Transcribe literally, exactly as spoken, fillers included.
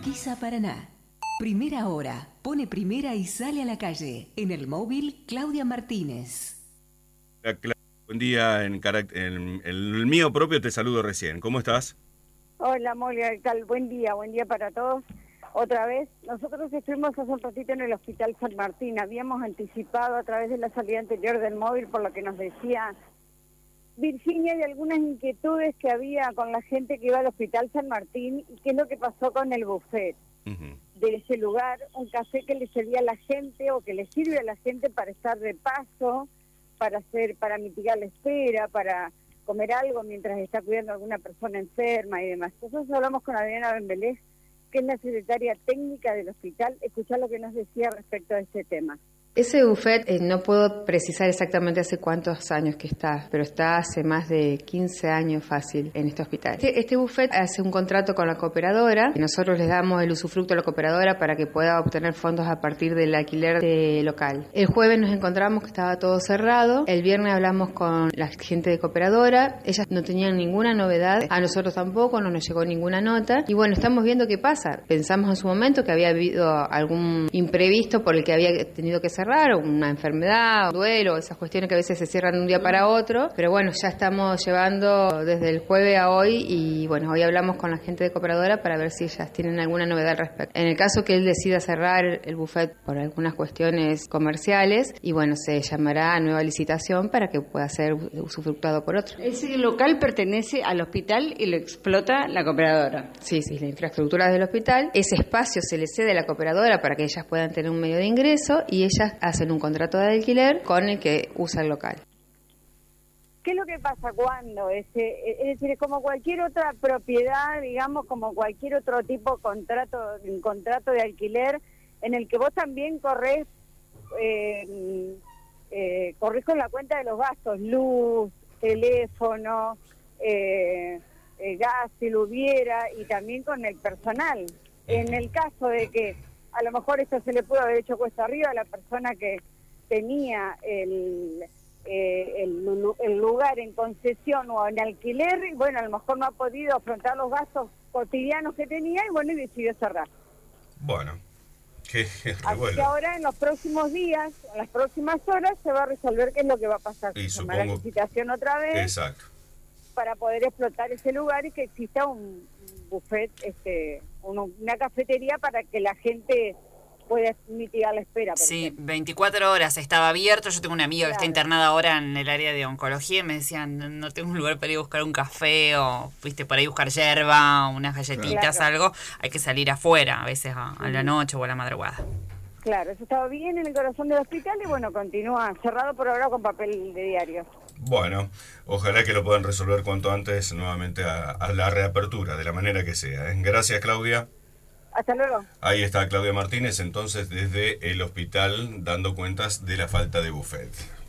Urquiza, Paraná. Primera hora. Pone primera y sale a la calle. En el móvil, Claudia Martínez. Buen día, en, caract- en, en el mío propio te saludo recién. ¿Cómo estás? Hola, Molia, ¿qué tal? Buen día, buen día para todos. Otra vez, nosotros estuvimos hace un ratito en el Hospital San Martín. Habíamos anticipado a través de la salida anterior del móvil, por lo que nos decía Virginia, de algunas inquietudes que había con la gente que iba al Hospital San Martín y qué es lo que pasó con el buffet Uh-huh. de ese lugar, un café que le servía a la gente o que le sirve a la gente para estar de paso, para hacer, para mitigar la espera, para comer algo mientras está cuidando a alguna persona enferma y demás. Nosotros hablamos con Adriana Bembelés, que es la secretaria técnica del hospital, escuchar lo que nos decía respecto a este tema. Ese buffet, eh, no puedo precisar exactamente hace cuántos años que está, pero está hace más de quince años fácil en este hospital. Este, este buffet hace un contrato con la cooperadora y nosotros les damos el usufructo a la cooperadora para que pueda obtener fondos a partir del alquiler de local. El jueves nos encontramos que estaba todo cerrado, el viernes hablamos con la gente de cooperadora, ellas no tenían ninguna novedad, a nosotros tampoco, no nos llegó ninguna nota y bueno, estamos viendo qué pasa. Pensamos en su momento que había habido algún imprevisto por el que había tenido que cerrar, una enfermedad, un duelo, esas cuestiones que a veces se cierran de un día para otro, pero bueno, ya estamos llevando desde el jueves a hoy y bueno, hoy hablamos con la gente de cooperadora para ver si ellas tienen alguna novedad al respecto. En el caso que él decida cerrar el buffet por algunas cuestiones comerciales, y bueno, se llamará a nueva licitación para que pueda ser usufructuado por otro. Ese local pertenece al hospital y lo explota la cooperadora. Sí, sí, la infraestructura es del hospital, ese espacio se le cede a la cooperadora para que ellas puedan tener un medio de ingreso y ellas hacen un contrato de alquiler con el que usa el local. ¿Qué es lo que pasa cuando? Ese, es decir, es como cualquier otra propiedad, digamos, como cualquier otro tipo de contrato, un contrato de alquiler, en el que vos también corres, eh, eh, corres con la cuenta de los gastos, luz, teléfono, eh, eh, gas, si lo hubiera, y también con el personal. En el caso de que a lo mejor esto se le pudo haber hecho cuesta arriba a la persona que tenía el, eh, el, el lugar en concesión o en alquiler, y bueno, a lo mejor no ha podido afrontar los gastos cotidianos que tenía y bueno, y decidió cerrar. Bueno, qué Así que ahora en los próximos días, en las próximas horas, se va a resolver qué es lo que va a pasar. Y Se llamará supongo... licitación otra vez. Exacto. Para poder explotar ese lugar y que exista un buffet, este, uno, una cafetería para que la gente pueda mitigar la espera. Por sí, ejemplo. veinticuatro horas estaba abierto. Yo tengo una amiga Claro. que está internada ahora en el área de oncología y me decían, no tengo un lugar para ir a buscar un café o, viste, para ir a buscar yerba, unas galletitas, Claro. algo. Hay que salir afuera, a veces a, a la noche o a la madrugada. Claro, eso estaba bien en el corazón del hospital y bueno, continúa cerrado por ahora con papel de diario. Bueno, ojalá que lo puedan resolver cuanto antes nuevamente a, a la reapertura, de la manera que sea, ¿eh? Gracias, Claudia. Hasta luego. Ahí está Claudia Martínez, entonces, desde el hospital, dando cuentas de la falta de buffet.